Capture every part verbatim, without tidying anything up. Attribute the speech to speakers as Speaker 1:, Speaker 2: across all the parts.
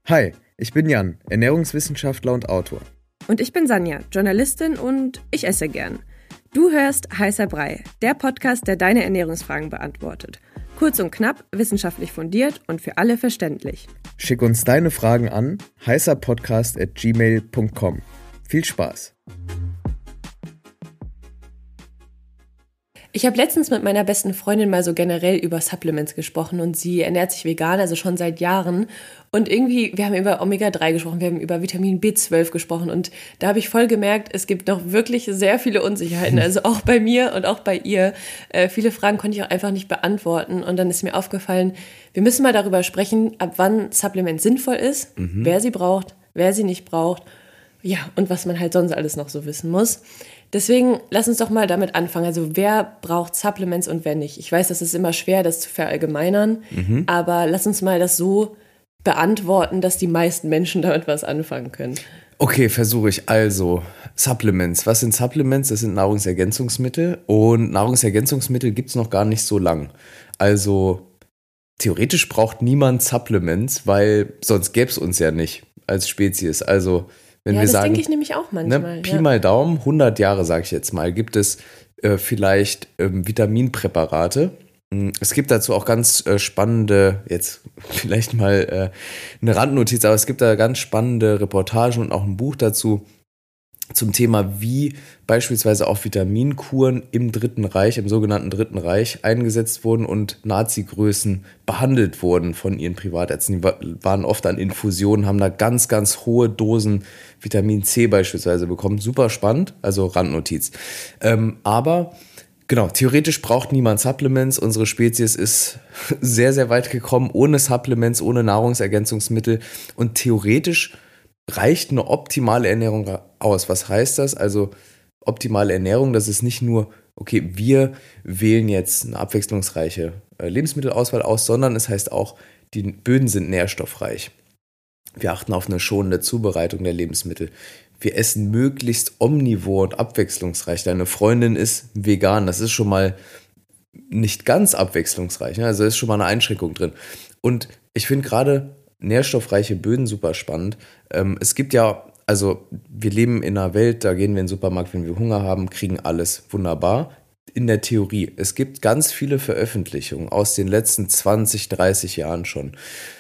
Speaker 1: Hi, ich bin Jan, Ernährungswissenschaftler und Autor.
Speaker 2: Und ich bin Sanja, Journalistin und ich esse gern. Du hörst Heißer Brei, der Podcast, der deine Ernährungsfragen beantwortet. Kurz und knapp, wissenschaftlich fundiert und für alle verständlich.
Speaker 1: Schick uns deine Fragen an heißerpodcast at gmail punkt com. Viel Spaß!
Speaker 2: Ich habe letztens mit meiner besten Freundin mal so generell über Supplements gesprochen und sie ernährt sich vegan, also schon seit Jahren. Und irgendwie, wir haben über Omega drei gesprochen, wir haben über Vitamin B zwölf gesprochen und da habe ich voll gemerkt, es gibt noch wirklich sehr viele Unsicherheiten, also auch bei mir und auch bei ihr. Äh, viele Fragen konnte ich auch einfach nicht beantworten und dann ist mir aufgefallen, wir müssen mal darüber sprechen, ab wann Supplement sinnvoll ist, mhm. wer sie braucht, wer sie nicht braucht, ja, und was man halt sonst alles noch so wissen muss. Deswegen lass uns doch mal damit anfangen. Also wer braucht Supplements und wer nicht? Ich weiß, das ist immer schwer, das zu verallgemeinern, mhm. aber lass uns mal das so beantworten, dass die meisten Menschen damit was anfangen können.
Speaker 3: Okay, versuche ich. Also, Supplements. Was sind Supplements? Das sind Nahrungsergänzungsmittel und Nahrungsergänzungsmittel gibt es noch gar nicht so lang. Also, theoretisch braucht niemand Supplements, weil sonst gäbe es uns ja nicht als Spezies. Also, wenn
Speaker 2: ja,
Speaker 3: wir
Speaker 2: das
Speaker 3: sagen,
Speaker 2: denke ich nämlich auch manchmal.
Speaker 3: Ne, Pi
Speaker 2: ja.
Speaker 3: mal Daumen, hundert Jahre, sage ich jetzt mal, gibt es äh, vielleicht ähm, Vitaminpräparate. Es gibt dazu auch ganz äh, spannende, jetzt vielleicht mal äh, eine Randnotiz, aber es gibt da ganz spannende Reportagen und auch ein Buch dazu zum Thema, wie beispielsweise auch Vitaminkuren im Dritten Reich, im sogenannten Dritten Reich eingesetzt wurden und Nazi-Größen behandelt wurden von ihren Privatärzten. Die waren oft an Infusionen, haben da ganz, ganz hohe Dosen Vitamin C beispielsweise bekommen. Super spannend, also Randnotiz. Ähm, aber genau, theoretisch braucht niemand Supplements. Unsere Spezies ist sehr, sehr weit gekommen, ohne Supplements, ohne Nahrungsergänzungsmittel und theoretisch reicht eine optimale Ernährung aus. Was heißt das? Also optimale Ernährung, das ist nicht nur, okay, wir wählen jetzt eine abwechslungsreiche Lebensmittelauswahl aus, sondern es heißt auch, die Böden sind nährstoffreich. Wir achten auf eine schonende Zubereitung der Lebensmittel. Wir essen möglichst omnivor und abwechslungsreich. Deine Freundin ist vegan, das ist schon mal nicht ganz abwechslungsreich, ne? Also ist schon mal eine Einschränkung drin. Und ich finde gerade nährstoffreiche Böden super spannend. Ähm, es gibt ja, also wir leben in einer Welt, da gehen wir in den Supermarkt, wenn wir Hunger haben, kriegen alles wunderbar. In der Theorie. Es gibt ganz viele Veröffentlichungen aus den letzten zwanzig, dreißig Jahren schon.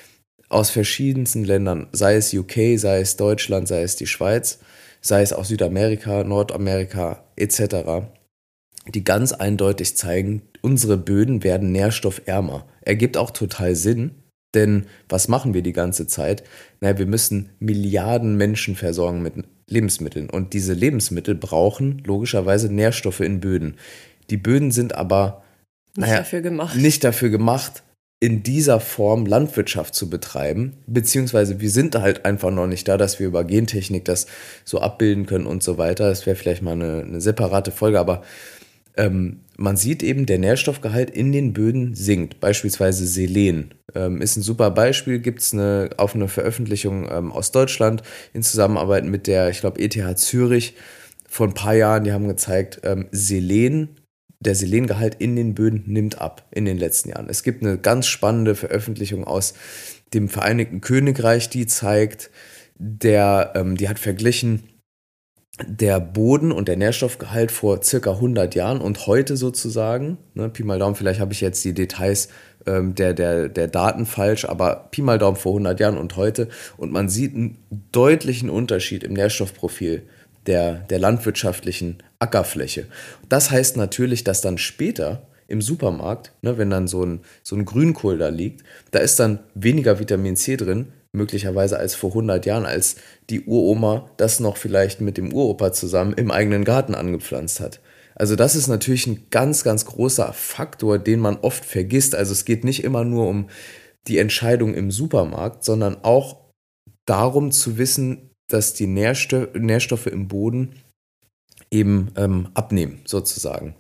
Speaker 3: Aus verschiedensten Ländern, sei es U K, sei es Deutschland, sei es die Schweiz, sei es auch Südamerika, Nordamerika et cetera, die ganz eindeutig zeigen, unsere Böden werden nährstoffärmer. Ergibt auch total Sinn. Denn was machen wir die ganze Zeit? Naja, wir müssen Milliarden Menschen versorgen mit Lebensmitteln. Und diese Lebensmittel brauchen logischerweise Nährstoffe in Böden. Die Böden sind aber
Speaker 2: nicht, naja, dafür gemacht.
Speaker 3: nicht dafür gemacht, in dieser Form Landwirtschaft zu betreiben. Beziehungsweise wir sind halt einfach noch nicht da, dass wir über Gentechnik das so abbilden können und so weiter. Das wäre vielleicht mal eine, eine separate Folge, aber ähm, man sieht eben, der Nährstoffgehalt in den Böden sinkt. Beispielsweise Selen ähm, ist ein super Beispiel. Gibt es eine, auf eine Veröffentlichung ähm, aus Deutschland in Zusammenarbeit mit der, ich glaube, E T H Zürich vor ein paar Jahren. Die haben gezeigt, ähm, Selen, der Selengehalt in den Böden nimmt ab in den letzten Jahren. Es gibt eine ganz spannende Veröffentlichung aus dem Vereinigten Königreich, die zeigt, der, ähm, die hat verglichen, der Boden und der Nährstoffgehalt vor circa hundert Jahren und heute sozusagen, ne, Pi mal Daumen, vielleicht habe ich jetzt die Details ähm, der, der, der Daten falsch, aber Pi mal Daumen vor hundert Jahren und heute und man sieht einen deutlichen Unterschied im Nährstoffprofil der, der landwirtschaftlichen Ackerfläche. Das heißt natürlich, dass dann später im Supermarkt, ne, wenn dann so ein, so ein Grünkohl da liegt, da ist dann weniger Vitamin C drin, möglicherweise als vor hundert Jahren, als die Uroma das noch vielleicht mit dem Uropa zusammen im eigenen Garten angepflanzt hat. Also das ist natürlich ein ganz, ganz großer Faktor, den man oft vergisst. Also es geht nicht immer nur um die Entscheidung im Supermarkt, sondern auch darum zu wissen, dass die Nährsto- Nährstoffe im Boden eben ähm, abnehmen, sozusagen.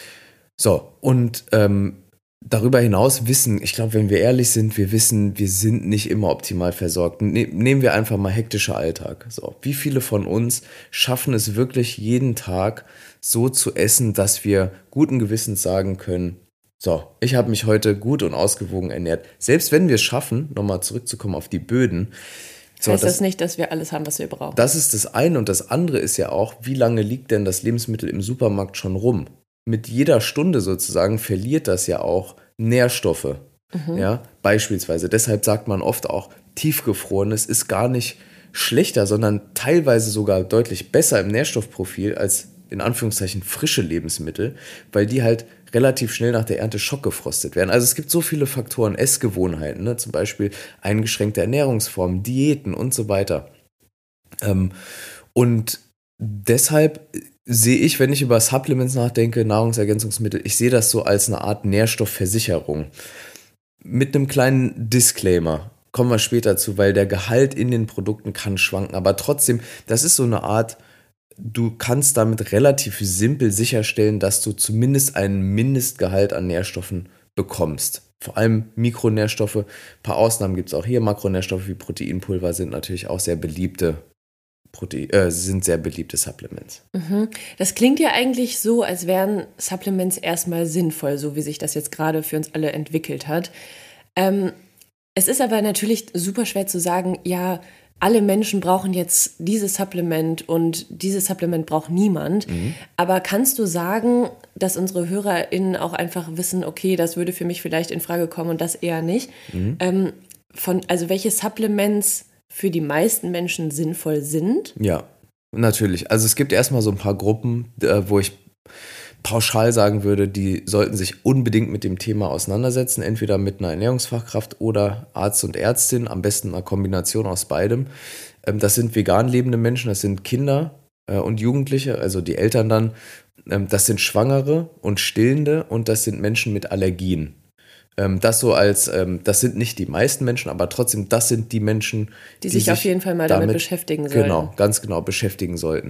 Speaker 3: So, und ähm, darüber hinaus wissen, ich glaube, wenn wir ehrlich sind, wir wissen, wir sind nicht immer optimal versorgt. Ne- nehmen wir einfach mal hektischer Alltag. So, wie viele von uns schaffen es wirklich jeden Tag so zu essen, dass wir guten Gewissens sagen können, so, ich habe mich heute gut und ausgewogen ernährt. Selbst wenn wir es schaffen, nochmal zurückzukommen auf die Böden,
Speaker 2: So, heißt das, das nicht, dass wir alles haben, was wir brauchen?
Speaker 3: Das ist das eine. Und das andere ist ja auch, wie lange liegt denn das Lebensmittel im Supermarkt schon rum? Mit jeder Stunde sozusagen verliert das ja auch Nährstoffe. Mhm. Ja, beispielsweise. Deshalb sagt man oft auch, tiefgefrorenes ist gar nicht schlechter, sondern teilweise sogar deutlich besser im Nährstoffprofil als in Anführungszeichen frische Lebensmittel, weil die halt relativ schnell nach der Ernte schockgefrostet werden. Also es gibt so viele Faktoren, Essgewohnheiten, ne? Zum Beispiel eingeschränkte Ernährungsformen, Diäten und so weiter. Ähm, und deshalb sehe ich, wenn ich über Supplements nachdenke, Nahrungsergänzungsmittel, ich sehe das so als eine Art Nährstoffversicherung. Mit einem kleinen Disclaimer, kommen wir später zu, weil der Gehalt in den Produkten kann schwanken, aber trotzdem, das ist so eine Art, du kannst damit relativ simpel sicherstellen, dass du zumindest einen Mindestgehalt an Nährstoffen bekommst. Vor allem Mikronährstoffe, ein paar Ausnahmen gibt es auch hier, Makronährstoffe wie Proteinpulver sind natürlich auch sehr beliebte Protein, äh, sind sehr beliebte Supplements.
Speaker 2: Mhm. Das klingt ja eigentlich so, als wären Supplements erstmal sinnvoll, so wie sich das jetzt gerade für uns alle entwickelt hat. Ähm, es ist aber natürlich super schwer zu sagen, ja, alle Menschen brauchen jetzt dieses Supplement und dieses Supplement braucht niemand. Mhm. Aber kannst du sagen, dass unsere HörerInnen auch einfach wissen, okay, das würde für mich vielleicht in Frage kommen und das eher nicht? Mhm. Ähm, von, also welche Supplements für die meisten Menschen sinnvoll sind?
Speaker 3: Ja, natürlich. Also es gibt erstmal so ein paar Gruppen, wo ich pauschal sagen würde, die sollten sich unbedingt mit dem Thema auseinandersetzen, entweder mit einer Ernährungsfachkraft oder Arzt und Ärztin, am besten eine Kombination aus beidem. Das sind vegan lebende Menschen, das sind Kinder und Jugendliche, also die Eltern dann, das sind Schwangere und Stillende und das sind Menschen mit Allergien. Das so als, das sind nicht die meisten Menschen, aber trotzdem, das sind die Menschen,
Speaker 2: die, die sich auf jeden Fall mal damit, damit beschäftigen sollten.
Speaker 3: Genau, ganz genau beschäftigen sollten.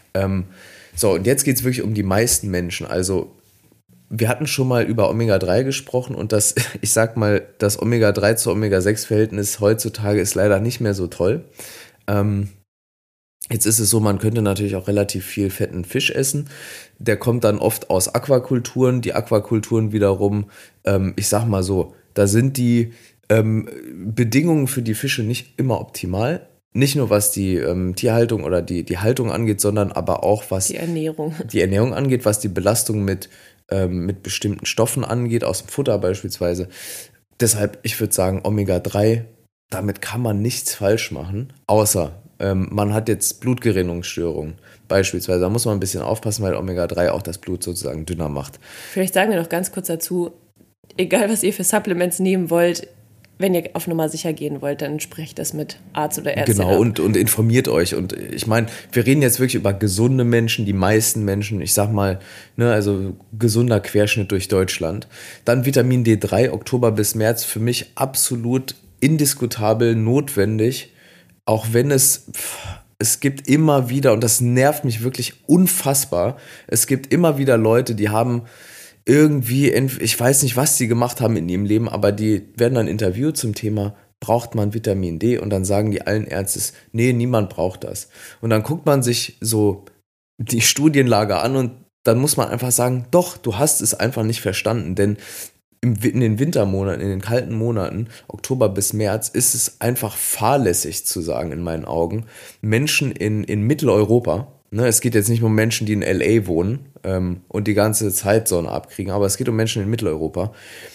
Speaker 3: So, und jetzt geht es wirklich um die meisten Menschen. Also, wir hatten schon mal über Omega drei gesprochen und das, ich sag mal, das Omega drei zu Omega sechs Verhältnis heutzutage ist leider nicht mehr so toll. Ähm, jetzt ist es so, man könnte natürlich auch relativ viel fetten Fisch essen. Der kommt dann oft aus Aquakulturen. Die Aquakulturen wiederum, ähm, ich sag mal so, da sind die ähm, Bedingungen für die Fische nicht immer optimal. Nicht nur was die ähm, Tierhaltung oder die, die Haltung angeht, sondern aber auch was
Speaker 2: die Ernährung,
Speaker 3: die Ernährung angeht, was die Belastung mit, ähm, mit bestimmten Stoffen angeht, aus dem Futter beispielsweise. Deshalb, ich würde sagen, Omega drei, damit kann man nichts falsch machen, außer ähm, man hat jetzt Blutgerinnungsstörungen beispielsweise. Da muss man ein bisschen aufpassen, weil Omega drei auch das Blut sozusagen dünner macht.
Speaker 2: Vielleicht sagen wir noch ganz kurz dazu, egal was ihr für Supplements nehmen wollt, wenn ihr auf Nummer sicher gehen wollt, dann sprecht das mit Arzt oder Ärztin.
Speaker 3: Genau, und, und informiert euch. Und ich meine, wir reden jetzt wirklich über gesunde Menschen, die meisten Menschen, ich sag mal, ne, also gesunder Querschnitt durch Deutschland. Dann Vitamin D drei, Oktober bis März, für mich absolut indiskutabel notwendig, auch wenn es, es gibt immer wieder, und das nervt mich wirklich unfassbar, es gibt immer wieder Leute, die haben irgendwie, ich weiß nicht, was die gemacht haben in ihrem Leben, aber die werden dann interviewt zum Thema, braucht man Vitamin D? Und dann sagen die allen Ärztes, nee, niemand braucht das. Und dann guckt man sich so die Studienlage an und dann muss man einfach sagen, doch, du hast es einfach nicht verstanden, denn in den Wintermonaten, in den kalten Monaten, Oktober bis März, ist es einfach fahrlässig zu sagen, in meinen Augen, Menschen in, in Mitteleuropa, ne, es geht jetzt nicht um Menschen, die in L A wohnen ähm, und die ganze Zeit Sonne abkriegen, aber es geht um Menschen in Mitteleuropa,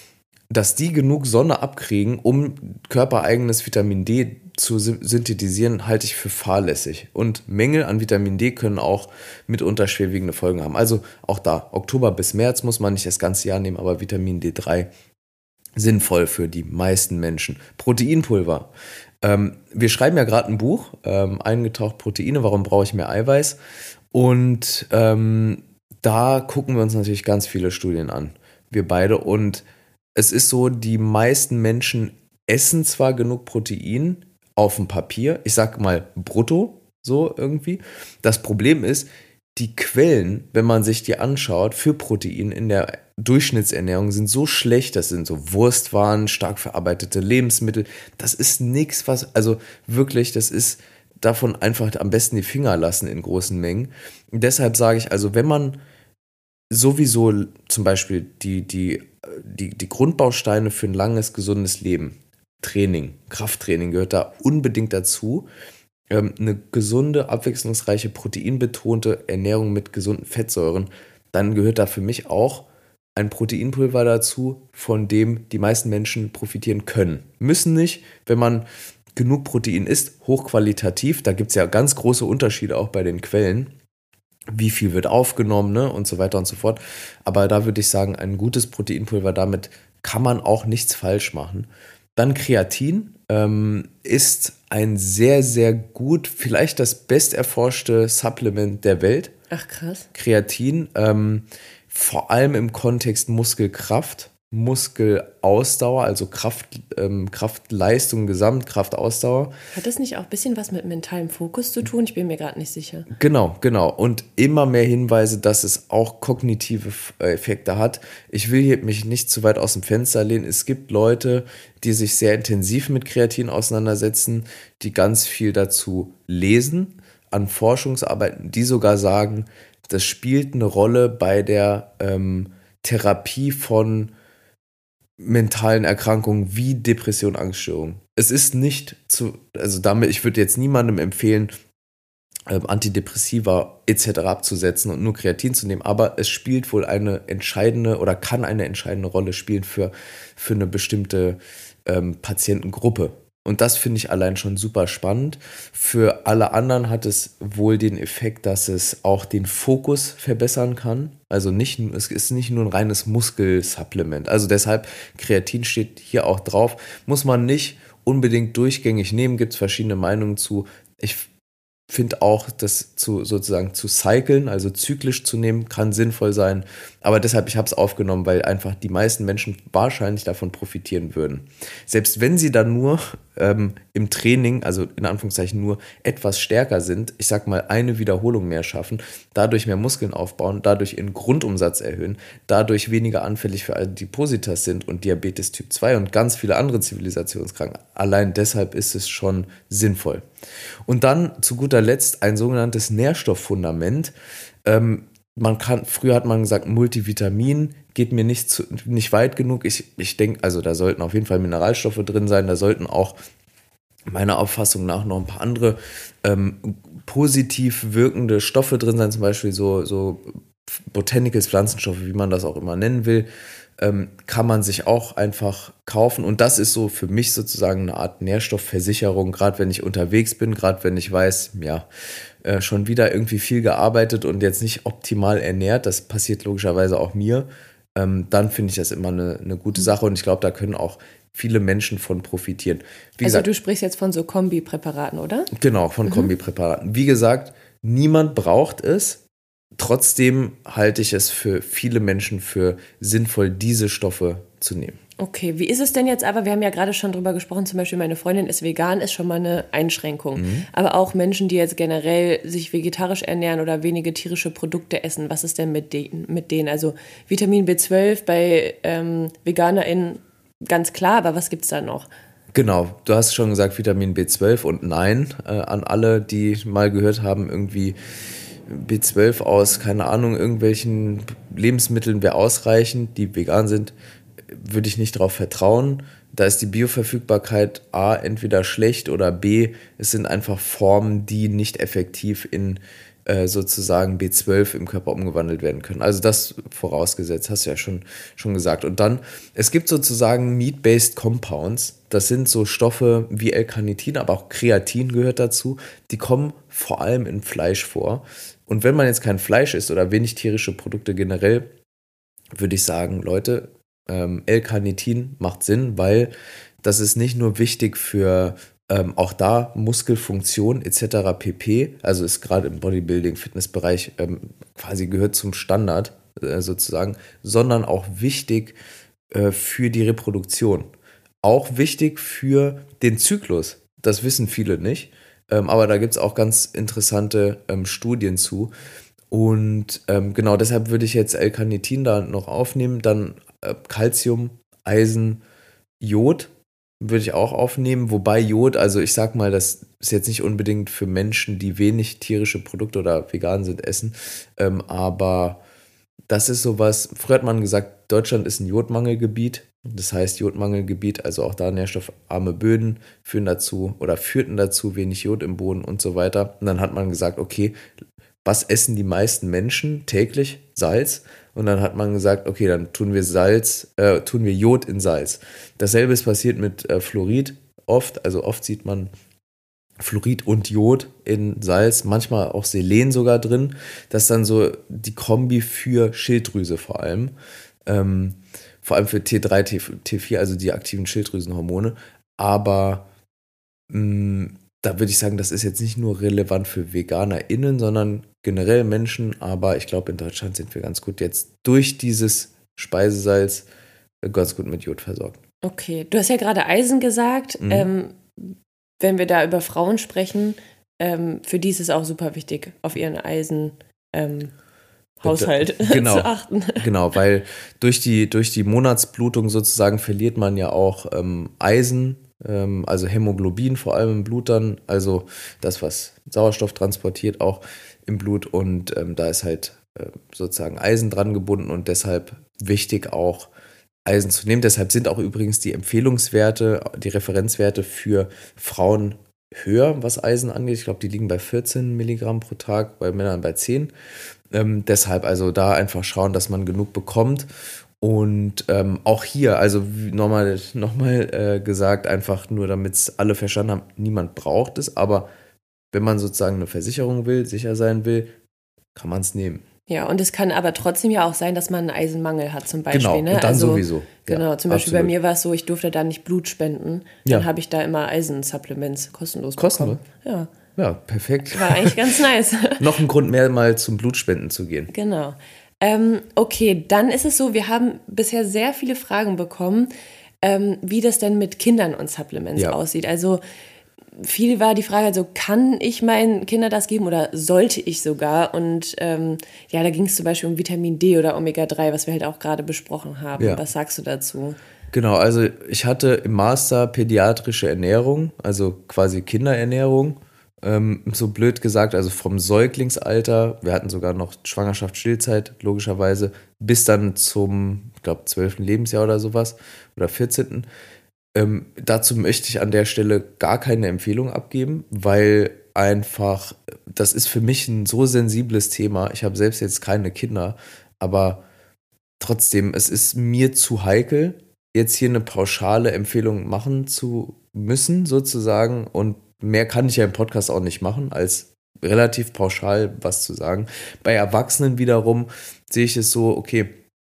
Speaker 3: dass die genug Sonne abkriegen, um körpereigenes Vitamin D zu synthetisieren, halte ich für fahrlässig. Und Mängel an Vitamin D können auch mitunter schwerwiegende Folgen haben. Also auch da, Oktober bis März muss man nicht das ganze Jahr nehmen, aber Vitamin D drei sinnvoll für die meisten Menschen. Proteinpulver. Ähm, wir schreiben ja gerade ein Buch, ähm, Eingetaucht Proteine, warum brauche ich mehr Eiweiß? Und ähm, da gucken wir uns natürlich ganz viele Studien an, wir beide. Und es ist so, die meisten Menschen essen zwar genug Protein auf dem Papier, ich sag mal brutto, so irgendwie. Das Problem ist, die Quellen, wenn man sich die anschaut, für Protein in der Durchschnittsernährung sind so schlecht. Das sind so Wurstwaren, stark verarbeitete Lebensmittel. Das ist nichts, was, also wirklich, das ist davon einfach am besten die Finger lassen in großen Mengen. Und deshalb sage ich also, wenn man sowieso zum Beispiel die, die, die, die Grundbausteine für ein langes, gesundes Leben Training, Krafttraining gehört da unbedingt dazu. Ähm, eine gesunde, abwechslungsreiche, proteinbetonte Ernährung mit gesunden Fettsäuren, dann gehört da für mich auch ein Proteinpulver dazu, von dem die meisten Menschen profitieren können. Müssen nicht, wenn man genug Protein isst, hochqualitativ, da gibt es ja ganz große Unterschiede auch bei den Quellen, wie viel wird aufgenommen, ne, und so weiter und so fort. Aber da würde ich sagen, ein gutes Proteinpulver, damit kann man auch nichts falsch machen. Dann Kreatin ähm, ist ein sehr, sehr gut, vielleicht das besterforschte Supplement der Welt.
Speaker 2: Ach krass.
Speaker 3: Kreatin, ähm, vor allem im Kontext Muskelkraft, Muskelausdauer, also Kraft, ähm, Kraftleistung, Gesamtkraftausdauer.
Speaker 2: Hat das nicht auch ein bisschen was mit mentalem Fokus zu tun? Ich bin mir gerade nicht sicher.
Speaker 3: Genau, genau. Und immer mehr Hinweise, dass es auch kognitive Effekte hat. Ich will hier mich nicht zu weit aus dem Fenster lehnen. Es gibt Leute, die sich sehr intensiv mit Kreatin auseinandersetzen, die ganz viel dazu lesen, an Forschungsarbeiten, die sogar sagen, das spielt eine Rolle bei der ähm, Therapie von mentalen Erkrankungen wie Depression, Angststörung. Es ist nicht zu, also damit, ich würde jetzt niemandem empfehlen, ähm, Antidepressiva et cetera abzusetzen und nur Kreatin zu nehmen, aber es spielt wohl eine entscheidende oder kann eine entscheidende Rolle spielen für, für eine bestimmte ähm, Patientengruppe. Und das finde ich allein schon super spannend. Für alle anderen hat es wohl den Effekt, dass es auch den Fokus verbessern kann. Also nicht, es ist nicht nur ein reines Muskelsupplement. Also deshalb, Kreatin steht hier auch drauf. Muss man nicht unbedingt durchgängig nehmen, gibt es verschiedene Meinungen zu. Ich finde auch, das zu sozusagen zu cyclen, also zyklisch zu nehmen, kann sinnvoll sein. Aber deshalb, ich habe es aufgenommen, weil einfach die meisten Menschen wahrscheinlich davon profitieren würden. Selbst wenn sie dann nur ähm, im Training, also in Anführungszeichen nur etwas stärker sind, ich sag mal eine Wiederholung mehr schaffen, dadurch mehr Muskeln aufbauen, dadurch ihren Grundumsatz erhöhen, dadurch weniger anfällig für Adipositas sind und Diabetes Typ zwei und ganz viele andere Zivilisationskranken. Allein deshalb ist es schon sinnvoll. Und dann zu guter Letzt ein sogenanntes Nährstofffundament. Ähm, man kann, früher hat man gesagt, Multivitamin geht mir nicht, zu, nicht weit genug. Ich, ich denke, also da sollten auf jeden Fall Mineralstoffe drin sein. Da sollten auch meiner Auffassung nach noch ein paar andere ähm, positiv wirkende Stoffe drin sein. Zum Beispiel so, so Botanicals, Pflanzenstoffe, wie man das auch immer nennen will. Ähm, kann man sich auch einfach kaufen. Und das ist so für mich sozusagen eine Art Nährstoffversicherung, gerade wenn ich unterwegs bin, gerade wenn ich weiß, ja, äh, schon wieder irgendwie viel gearbeitet und jetzt nicht optimal ernährt, das passiert logischerweise auch mir, ähm, dann finde ich das immer eine, eine gute Sache und ich glaube, da können auch viele Menschen von profitieren. Wie
Speaker 2: also
Speaker 3: gesagt,
Speaker 2: du sprichst jetzt von so Kombipräparaten, oder?
Speaker 3: Genau, von mhm. Kombipräparaten. Wie gesagt, niemand braucht es. Trotzdem halte ich es für viele Menschen für sinnvoll, diese Stoffe zu nehmen.
Speaker 2: Okay, wie ist es denn jetzt aber, wir haben ja gerade schon drüber gesprochen, zum Beispiel meine Freundin ist vegan, ist schon mal eine Einschränkung. Mhm. Aber auch Menschen, die jetzt generell sich vegetarisch ernähren oder wenige tierische Produkte essen, was ist denn mit denen? Mit denen? Also Vitamin B zwölf bei ähm, VeganerInnen ganz klar, aber was gibt es da noch?
Speaker 3: Genau, du hast schon gesagt Vitamin B zwölf und nein, äh, an alle, die mal gehört haben, irgendwie B zwölf aus, keine Ahnung, irgendwelchen Lebensmitteln wäre ausreichend, die vegan sind, würde ich nicht darauf vertrauen. Da ist die Bioverfügbarkeit A entweder schlecht oder B, es sind einfach Formen, die nicht effektiv in äh, sozusagen B zwölf im Körper umgewandelt werden können. Also das vorausgesetzt, hast du ja schon, schon gesagt. Und dann, es gibt sozusagen Meat-Based Compounds, das sind so Stoffe wie L-Carnitin, aber auch Kreatin gehört dazu, die kommen vor allem in Fleisch vor. Und wenn man jetzt kein Fleisch isst oder wenig tierische Produkte generell, würde ich sagen, Leute, ähm, L-Carnitin macht Sinn, weil das ist nicht nur wichtig für ähm, auch da Muskelfunktion et cetera pp. Also ist gerade im Bodybuilding, Fitnessbereich ähm, quasi gehört zum Standard äh, sozusagen, sondern auch wichtig äh, für die Reproduktion. Auch wichtig für den Zyklus. Das wissen viele nicht. Ähm, aber da gibt es auch ganz interessante ähm, Studien zu. Und ähm, genau deshalb würde ich jetzt L-Carnitin da noch aufnehmen. Dann äh, Calcium, Eisen, Jod würde ich auch aufnehmen. Wobei Jod, also ich sag mal, das ist jetzt nicht unbedingt für Menschen, die wenig tierische Produkte oder vegan sind, essen. Ähm, aber das ist sowas, früher hat man gesagt, Deutschland ist ein Jodmangelgebiet. Das heißt, Jodmangelgebiet, also auch da nährstoffarme Böden führen dazu oder führten dazu wenig Jod im Boden und so weiter. Und dann hat man gesagt, okay, was essen die meisten Menschen täglich? Salz. Und dann hat man gesagt, okay, dann tun wir Salz, äh, tun wir Jod in Salz. Dasselbe ist passiert mit äh, Fluorid oft. Also oft sieht man Fluorid und Jod in Salz, manchmal auch Selen sogar drin. Das ist dann so die Kombi für Schilddrüse vor allem. Ähm, vor allem für T drei, T vier, also die aktiven Schilddrüsenhormone. Aber mh, da würde ich sagen, das ist jetzt nicht nur relevant für VeganerInnen, sondern generell Menschen. Aber ich glaube, in Deutschland sind wir ganz gut jetzt durch dieses Speisesalz ganz gut mit Jod versorgt.
Speaker 2: Okay, du hast ja gerade Eisen gesagt. Mhm. Ähm, wenn wir da über Frauen sprechen, ähm, für die ist es auch super wichtig, auf ihren Eisen ähm, Haushalt
Speaker 3: genau,
Speaker 2: zu achten.
Speaker 3: Genau, weil durch die, durch die Monatsblutung sozusagen verliert man ja auch ähm, Eisen, ähm, also Hämoglobin vor allem im Blut dann, also das, was Sauerstoff transportiert auch im Blut und ähm, da ist halt äh, sozusagen Eisen dran gebunden und deshalb wichtig auch Eisen zu nehmen. Deshalb sind auch übrigens die Empfehlungswerte, die Referenzwerte für Frauen höher, was Eisen angeht. Ich glaube, die liegen bei vierzehn Milligramm pro Tag, bei Männern bei zehn. Ähm, deshalb also da einfach schauen, dass man genug bekommt. Und ähm, auch hier, also nochmal noch mal, äh, gesagt, einfach nur damit es alle verstanden haben, niemand braucht es, aber wenn man sozusagen eine Versicherung will, sicher sein will, kann man es nehmen.
Speaker 2: Ja, und es kann aber trotzdem ja auch sein, dass man einen Eisenmangel hat zum Beispiel.
Speaker 3: Genau,
Speaker 2: ne?
Speaker 3: und dann
Speaker 2: also,
Speaker 3: sowieso.
Speaker 2: Genau,
Speaker 3: ja,
Speaker 2: zum Beispiel
Speaker 3: absolut.
Speaker 2: bei mir war es so, ich durfte da nicht Blut spenden.
Speaker 3: Ja.
Speaker 2: Dann habe ich da immer Eisensupplements kostenlos
Speaker 3: Kostenlos?
Speaker 2: bekommen. Ja.
Speaker 3: Ja, perfekt.
Speaker 2: War eigentlich ganz nice.
Speaker 3: Noch ein Grund mehr, mal zum Blutspenden zu gehen.
Speaker 2: Genau. Ähm, okay, dann ist es so, wir haben bisher sehr viele Fragen bekommen, ähm, wie das denn mit Kindern und Supplements
Speaker 3: Ja.
Speaker 2: aussieht. Also viel war die Frage, also kann ich meinen Kindern das geben oder sollte ich sogar? Und ähm, ja, da ging es zum Beispiel um Vitamin D oder Omega drei, was wir halt auch gerade besprochen haben.
Speaker 3: Ja.
Speaker 2: Was sagst du dazu?
Speaker 3: Genau, also ich hatte im Master pädiatrische Ernährung, also quasi Kinderernährung, ähm, so blöd gesagt, also vom Säuglingsalter, wir hatten sogar noch Schwangerschaft, Stillzeit, logischerweise, bis dann zum, ich glaube, zwölften Lebensjahr oder sowas oder vierzehnten Ähm, dazu möchte ich an der Stelle gar keine Empfehlung abgeben, weil einfach, das ist für mich ein so sensibles Thema. Ich habe selbst jetzt keine Kinder, aber trotzdem, es ist mir zu heikel, jetzt hier eine pauschale Empfehlung machen zu müssen, sozusagen. Und mehr kann ich ja im Podcast auch nicht machen, als relativ pauschal was zu sagen. Bei Erwachsenen wiederum sehe ich es so, okay,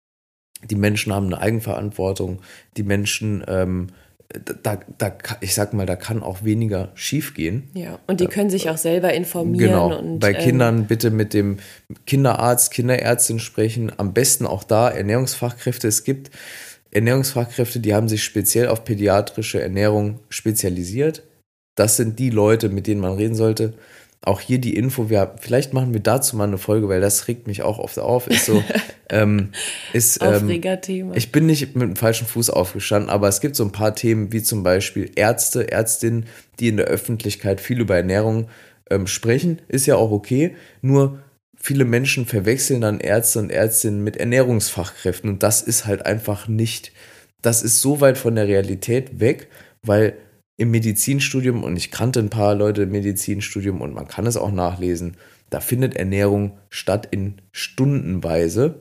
Speaker 3: die Menschen haben eine Eigenverantwortung, die Menschen, ähm, da, da, ich sag mal, da kann auch weniger schief gehen.
Speaker 2: Ja, und die können sich auch selber informieren.
Speaker 3: Genau,
Speaker 2: und,
Speaker 3: bei
Speaker 2: ähm,
Speaker 3: Kindern bitte mit dem Kinderarzt, Kinderärztin sprechen, am besten auch da Ernährungsfachkräfte. Es gibt Ernährungsfachkräfte, die haben sich speziell auf pädiatrische Ernährung spezialisiert. Das sind die Leute, mit denen man reden sollte. Auch hier die Info, wir, vielleicht machen wir dazu mal eine Folge, weil das regt mich auch oft auf. Ist so, ähm, ist, ähm,
Speaker 2: Aufreger-Thema.
Speaker 3: Ich bin nicht mit dem falschen Fuß aufgestanden, aber es gibt so ein paar Themen, wie zum Beispiel Ärzte, Ärztinnen, die in der Öffentlichkeit viel über Ernährung ähm, sprechen. Ist ja auch okay, nur viele Menschen verwechseln dann Ärzte und Ärztinnen mit Ernährungsfachkräften und das ist halt einfach nicht, das ist so weit von der Realität weg, weil im Medizinstudium, und ich kannte ein paar Leute im Medizinstudium und man kann es auch nachlesen, da findet Ernährung statt in Stundenweise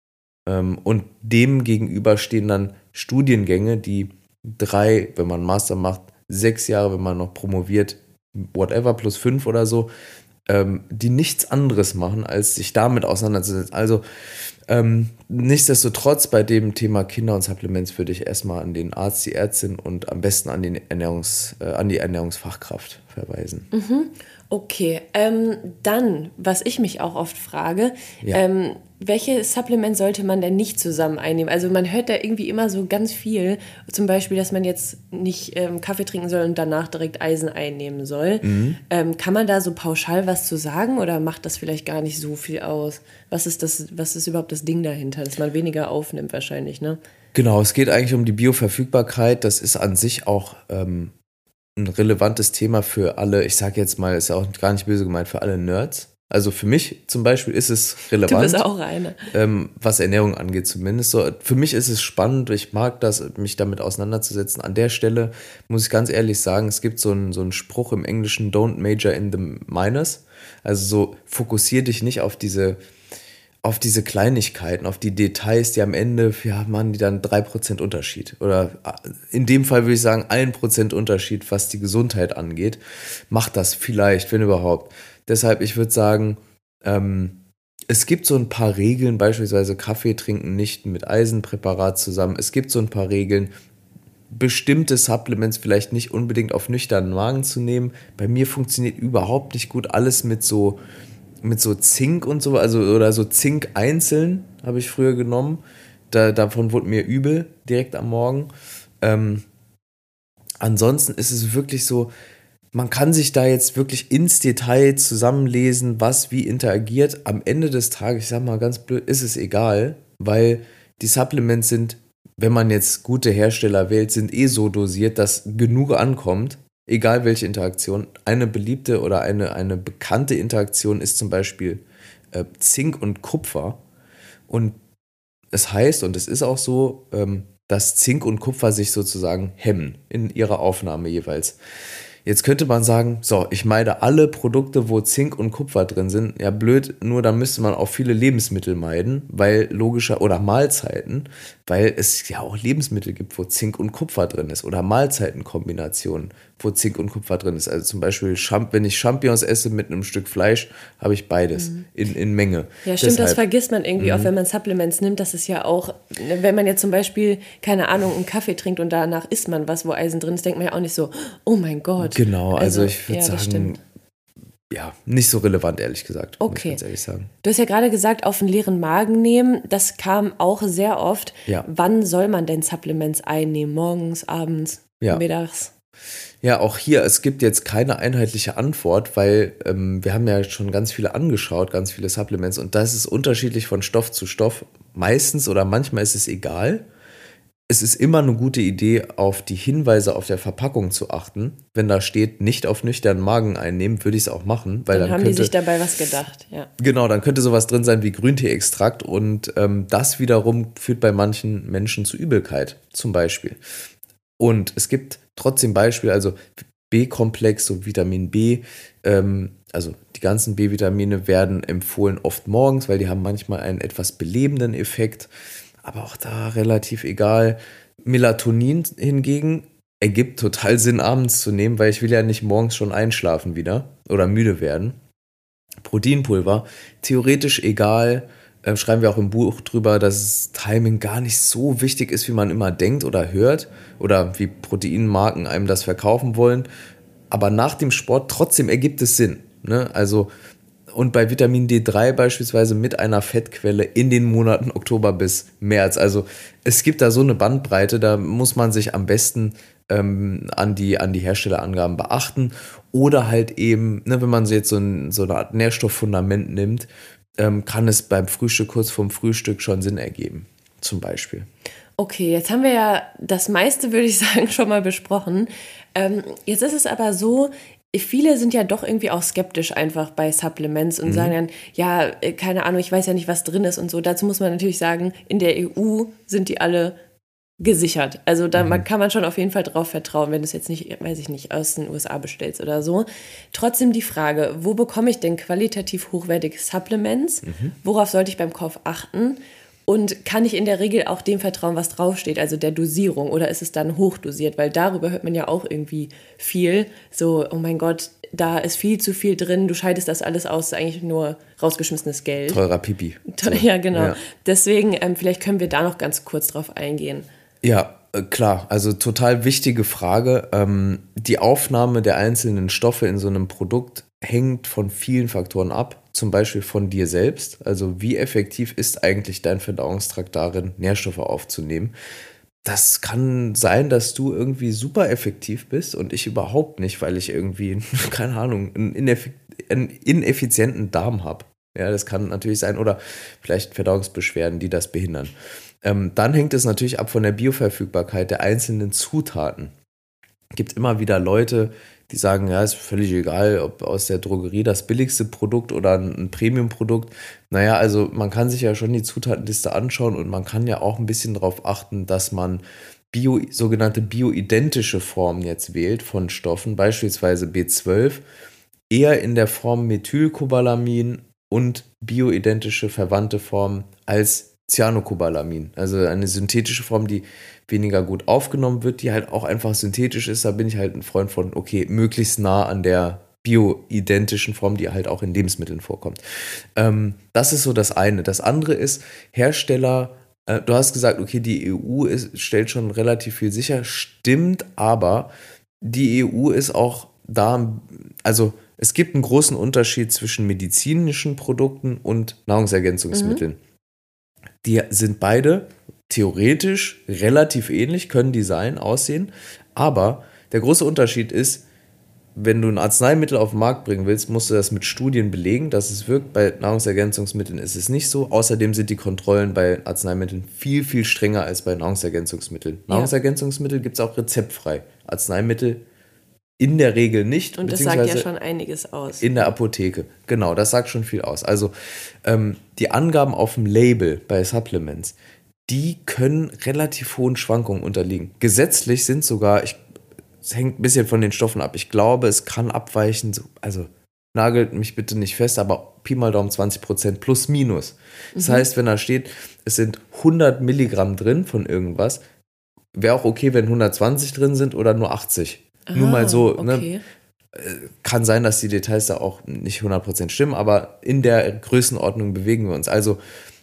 Speaker 3: ähm, und dem gegenüber stehen dann Studiengänge, die drei, wenn man einen Master macht, sechs Jahre, wenn man noch promoviert, whatever, plus fünf oder so, ähm, die nichts anderes machen, als sich damit auseinanderzusetzen. Also ähm, nichtsdestotrotz bei dem Thema Kinder und Supplements würde ich erstmal an den Arzt, die Ärztin und am besten an, den Ernährungs, äh, an die Ernährungsfachkraft verweisen.
Speaker 2: Mhm. Okay, ähm, dann, was ich mich auch oft frage,
Speaker 3: Ja.
Speaker 2: ähm, welche Supplements sollte man denn nicht zusammen einnehmen? Also man hört da irgendwie immer so ganz viel, zum Beispiel, dass man jetzt nicht ähm, Kaffee trinken soll und danach direkt Eisen einnehmen soll.
Speaker 3: Mhm.
Speaker 2: Ähm, kann man da so pauschal was zu sagen oder macht das vielleicht gar nicht so viel aus? Was ist das, was ist überhaupt das Ding dahinter, dass man weniger aufnimmt wahrscheinlich, ne?
Speaker 3: Genau, es geht eigentlich um die Bioverfügbarkeit. Das ist an sich auch ähm, ein relevantes Thema für alle, ich sage jetzt mal, ist ja auch gar nicht böse gemeint, für alle Nerds. Also für mich zum Beispiel ist es relevant.
Speaker 2: Du bist auch eine.
Speaker 3: Ähm, was Ernährung angeht zumindest. So, für mich ist es spannend, ich mag das, mich damit auseinanderzusetzen. An der Stelle muss ich ganz ehrlich sagen, es gibt so einen, so einen Spruch im Englischen, don't major in the minors. Also so, fokussier dich nicht auf diese, auf diese Kleinigkeiten, auf die Details, die am Ende, ja Mann, die dann drei Prozent Unterschied. Oder in dem Fall würde ich sagen, ein Prozent Unterschied, was die Gesundheit angeht. Mach das vielleicht, wenn überhaupt. Deshalb, ich würde sagen, ähm, es gibt so ein paar Regeln, beispielsweise Kaffee trinken nicht mit Eisenpräparat zusammen. Es gibt so ein paar Regeln, bestimmte Supplements vielleicht nicht unbedingt auf nüchternen Magen zu nehmen. Bei mir funktioniert überhaupt nicht gut alles mit so, mit so Zink und so, also oder so Zink einzeln habe ich früher genommen. Da, davon wurde mir übel direkt am Morgen. Ähm, ansonsten ist es wirklich so, man kann sich da jetzt wirklich ins Detail zusammenlesen, was wie interagiert. Am Ende des Tages, ich sag mal ganz blöd, ist es egal, weil die Supplements sind, wenn man jetzt gute Hersteller wählt, sind eh so dosiert, dass genug ankommt, egal welche Interaktion. Eine beliebte oder eine, eine bekannte Interaktion ist zum Beispiel äh, Zink und Kupfer. Und es heißt, und es ist auch so, ähm, dass Zink und Kupfer sich sozusagen hemmen in ihrer Aufnahme jeweils. Jetzt könnte man sagen, so, ich meide alle Produkte, wo Zink und Kupfer drin sind. Ja, blöd, nur dann müsste man auch viele Lebensmittel meiden, weil logischer, oder Mahlzeiten, weil es ja auch Lebensmittel gibt, wo Zink und Kupfer drin ist, oder Mahlzeitenkombinationen, wo Zink und Kupfer drin ist. Also zum Beispiel, wenn ich Champignons esse mit einem Stück Fleisch, habe ich beides mhm. in, in Menge.
Speaker 2: Ja, stimmt,
Speaker 3: Deshalb,
Speaker 2: das vergisst man irgendwie
Speaker 3: mhm.
Speaker 2: auch, wenn man Supplements nimmt, dass es ja auch, wenn man jetzt zum Beispiel, keine Ahnung, einen Kaffee trinkt und danach isst man was, wo Eisen drin ist, denkt man ja auch nicht so, oh mein Gott.
Speaker 3: Genau, also, also ich würde
Speaker 2: ja,
Speaker 3: sagen, ja, nicht so relevant, ehrlich gesagt.
Speaker 2: Okay.
Speaker 3: Muss ich ganz ehrlich sagen.
Speaker 2: Du hast ja gerade gesagt, auf einen leeren Magen nehmen, das kam auch sehr oft.
Speaker 3: Ja.
Speaker 2: Wann soll man denn Supplements einnehmen? Morgens, abends,
Speaker 3: ja.
Speaker 2: mittags?
Speaker 3: Ja, auch hier, es gibt jetzt keine einheitliche Antwort, weil ähm, wir haben ja schon ganz viele angeschaut, ganz viele Supplements, und das ist unterschiedlich von Stoff zu Stoff. Meistens oder manchmal ist es egal. Es ist immer eine gute Idee, auf die Hinweise auf der Verpackung zu achten. Wenn da steht, nicht auf nüchternen Magen einnehmen, würde ich es auch machen. Weil
Speaker 2: dann,
Speaker 3: dann
Speaker 2: haben
Speaker 3: könnte,
Speaker 2: die sich dabei was gedacht, ja.
Speaker 3: Genau, dann könnte sowas drin sein wie Grünteeextrakt, und ähm, das wiederum führt bei manchen Menschen zu Übelkeit, zum Beispiel. Und es gibt trotzdem Beispiele, also B-Komplex, so Vitamin B, ähm, also die ganzen B-Vitamine werden empfohlen oft morgens, weil die haben manchmal einen etwas belebenden Effekt. Aber auch da relativ egal. Melatonin hingegen ergibt total Sinn, abends zu nehmen, weil ich will ja nicht morgens schon einschlafen wieder oder müde werden. Proteinpulver, theoretisch egal, äh, schreiben wir auch im Buch drüber, dass das Timing gar nicht so wichtig ist, wie man immer denkt oder hört oder wie Proteinmarken einem das verkaufen wollen. Aber nach dem Sport trotzdem ergibt es Sinn, ne? Also und bei Vitamin D drei beispielsweise mit einer Fettquelle in den Monaten Oktober bis März. Also es gibt da so eine Bandbreite, da muss man sich am besten ähm, an die, an die Herstellerangaben beachten. Oder halt eben, ne, wenn man so jetzt so, ein, so eine Art Nährstofffundament nimmt, ähm, kann es beim Frühstück, kurz vorm Frühstück schon Sinn ergeben, zum Beispiel.
Speaker 2: Okay, jetzt haben wir ja das meiste, würde ich sagen, schon mal besprochen. Ähm, jetzt ist es aber so, viele sind ja doch irgendwie auch skeptisch einfach bei Supplements und mhm. sagen dann, ja, keine Ahnung, ich weiß ja nicht, was drin ist und so. Dazu muss man natürlich sagen, in der E U sind die alle gesichert. Also da mhm. kann man schon auf jeden Fall drauf vertrauen, wenn du es jetzt nicht, weiß ich nicht, aus den U S A bestellst oder so. Trotzdem die Frage, wo bekomme ich denn qualitativ hochwertige Supplements? Mhm. Worauf sollte ich beim Kauf achten? Und kann ich in der Regel auch dem vertrauen, was draufsteht, also der Dosierung, oder ist es dann hochdosiert? Weil darüber hört man ja auch irgendwie viel. So, oh mein Gott, da ist viel zu viel drin, du scheidest das alles aus, ist eigentlich nur rausgeschmissenes Geld.
Speaker 3: Teurer Pipi.
Speaker 2: So. Ja, genau. Ja. Deswegen, ähm, vielleicht können wir da noch ganz kurz drauf eingehen.
Speaker 3: Ja, äh, klar, also total wichtige Frage. Ähm, die Aufnahme der einzelnen Stoffe in so einem Produkt hängt von vielen Faktoren ab. Zum Beispiel von dir selbst, also wie effektiv ist eigentlich dein Verdauungstrakt darin, Nährstoffe aufzunehmen. Das kann sein, dass du irgendwie super effektiv bist und ich überhaupt nicht, weil ich irgendwie, keine Ahnung, einen, ineff- einen ineffizienten Darm habe. Ja, das kann natürlich sein, oder vielleicht Verdauungsbeschwerden, die das behindern. Ähm, dann hängt es natürlich ab von der Bioverfügbarkeit der einzelnen Zutaten. gibt immer wieder Leute, die sagen, ja, ist völlig egal, ob aus der Drogerie das billigste Produkt oder ein Premium-Produkt. Naja, also man kann sich ja schon die Zutatenliste anschauen und man kann ja auch ein bisschen darauf achten, dass man Bio, sogenannte bioidentische Formen jetzt wählt von Stoffen, beispielsweise B zwölf, eher in der Form Methylcobalamin und bioidentische verwandte Formen als Cyanocobalamin. Also eine synthetische Form, die weniger gut aufgenommen wird, die halt auch einfach synthetisch ist. Da bin ich halt ein Freund von, okay, möglichst nah an der bioidentischen Form, die halt auch in Lebensmitteln vorkommt. Ähm, das ist so das eine. Das andere ist, Hersteller, äh, du hast gesagt, okay, die E U ist, stellt schon relativ viel sicher, stimmt, aber die E U ist auch da, also es gibt einen großen Unterschied zwischen medizinischen Produkten und Nahrungsergänzungsmitteln. Mhm. Die sind beide theoretisch relativ ähnlich, können die sein, aussehen, aber der große Unterschied ist, wenn du ein Arzneimittel auf den Markt bringen willst, musst du das mit Studien belegen, dass es wirkt. Bei Nahrungsergänzungsmitteln ist es nicht so. Außerdem sind die Kontrollen bei Arzneimitteln viel, viel strenger als bei Nahrungsergänzungsmitteln. Ja. Nahrungsergänzungsmittel gibt es auch rezeptfrei. Arzneimittel in der Regel nicht.
Speaker 2: Und das sagt ja schon einiges aus.
Speaker 3: In der Apotheke. Genau, das sagt schon viel aus. Also ähm, die Angaben auf dem Label bei Supplements, die können relativ hohen Schwankungen unterliegen. Gesetzlich sind sogar, ich, es hängt ein bisschen von den Stoffen ab, ich glaube, es kann abweichen, so, also nagelt mich bitte nicht fest, aber Pi mal Daumen zwanzig Prozent plus minus. Das mhm. heißt, wenn da steht, es sind hundert Milligramm drin von irgendwas, wäre auch okay, wenn hundertzwanzig drin sind oder nur achtzig. Ah, nur mal so, okay. ne? Kann sein, dass die Details da auch nicht hundert Prozent stimmen, aber in der Größenordnung bewegen wir uns. Also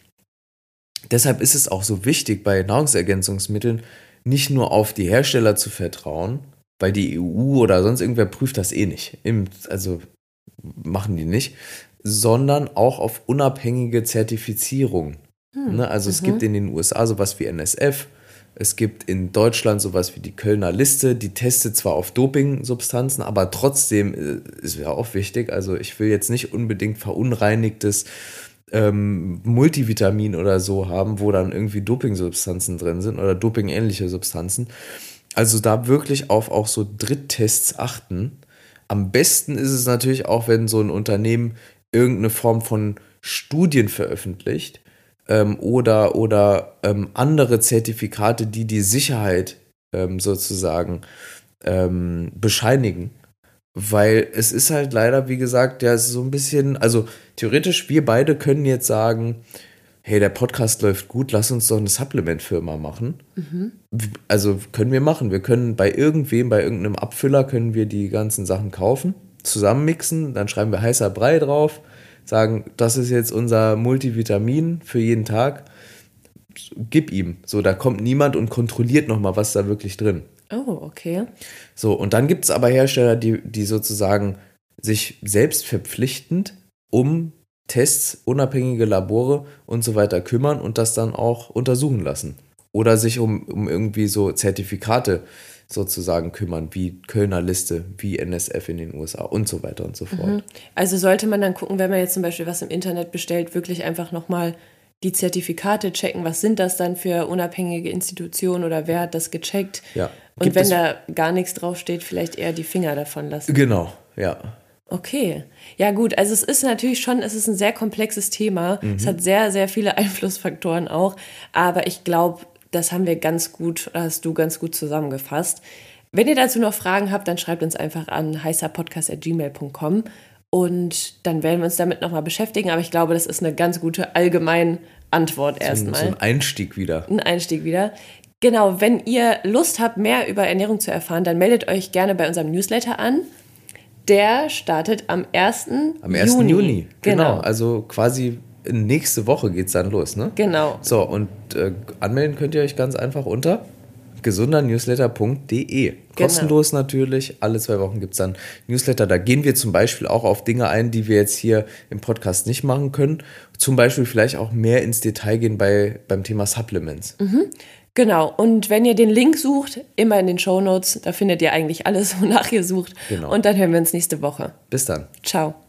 Speaker 3: deshalb ist es auch so wichtig, bei Nahrungsergänzungsmitteln nicht nur auf die Hersteller zu vertrauen, weil die E U oder sonst irgendwer prüft das eh nicht. Im, also machen die nicht, sondern auch auf unabhängige Zertifizierung. Hm. Ne? Also mhm. es gibt in den U S A sowas wie N S F, es gibt in Deutschland sowas wie die Kölner Liste, die testet zwar auf Dopingsubstanzen, aber trotzdem ist ja auch wichtig, also ich will jetzt nicht unbedingt verunreinigtes ähm, Multivitamin oder so haben, wo dann irgendwie Dopingsubstanzen drin sind oder dopingähnliche Substanzen. Also da wirklich auf auch so Dritttests achten. Am besten ist es natürlich auch, wenn so ein Unternehmen irgendeine Form von Studien veröffentlicht, Ähm, oder oder ähm, andere Zertifikate, die die Sicherheit ähm, sozusagen ähm, bescheinigen. Weil es ist halt leider, wie gesagt, ja, so ein bisschen, also theoretisch, wir beide können jetzt sagen, hey, der Podcast läuft gut, lass uns doch eine Supplement-Firma machen. Mhm. Also können wir machen. Wir können bei irgendwem, bei irgendeinem Abfüller, können wir die ganzen Sachen kaufen, zusammenmixen, dann schreiben wir heißer Brei drauf, sagen, das ist jetzt unser Multivitamin für jeden Tag, gib ihm. So, da kommt niemand und kontrolliert nochmal, was da wirklich drin.
Speaker 2: Oh, okay.
Speaker 3: So, und dann gibt es aber Hersteller, die, die sozusagen sich selbst verpflichtend um Tests, unabhängige Labore und so weiter kümmern und das dann auch untersuchen lassen. Oder sich um, um irgendwie so Zertifikate sozusagen kümmern, wie Kölner Liste, wie N S F in den U S A und so weiter und so fort. Mhm.
Speaker 2: Also sollte man dann gucken, wenn man jetzt zum Beispiel was im Internet bestellt, wirklich einfach nochmal die Zertifikate checken, was sind das dann für unabhängige Institutionen oder wer hat das gecheckt?
Speaker 3: Ja.
Speaker 2: Und wenn da gar nichts draufsteht, vielleicht eher die Finger davon lassen.
Speaker 3: Genau, ja.
Speaker 2: Okay, ja gut, also es ist natürlich schon, es ist ein sehr komplexes Thema, mhm. es hat sehr, sehr viele Einflussfaktoren auch, aber ich glaube, das haben wir ganz gut, hast du ganz gut zusammengefasst. Wenn ihr dazu noch Fragen habt, dann schreibt uns einfach an heißerpodcast at gmail punkt com und dann werden wir uns damit nochmal beschäftigen, aber ich glaube, das ist eine ganz gute allgemeine Antwort erstmal.
Speaker 3: So ein Einstieg wieder.
Speaker 2: Ein Einstieg wieder. Genau, wenn ihr Lust habt, mehr über Ernährung zu erfahren, dann meldet euch gerne bei unserem Newsletter an. Der startet am ersten Juni. Am ersten Juni,
Speaker 3: genau. genau. Also quasi nächste Woche geht es dann los, ne?
Speaker 2: Genau.
Speaker 3: So, und äh, anmelden könnt ihr euch ganz einfach unter gesundernewsletter punkt de. Kostenlos genau. natürlich. Alle zwei Wochen gibt es dann Newsletter. Da gehen wir zum Beispiel auch auf Dinge ein, die wir jetzt hier im Podcast nicht machen können. Zum Beispiel vielleicht auch mehr ins Detail gehen bei, beim Thema Supplements.
Speaker 2: Mhm. Genau, und wenn ihr den Link sucht, immer in den Shownotes, da findet ihr eigentlich alles, wonach ihr sucht.
Speaker 3: Genau.
Speaker 2: Und dann hören wir uns nächste Woche.
Speaker 3: Bis dann.
Speaker 2: Ciao.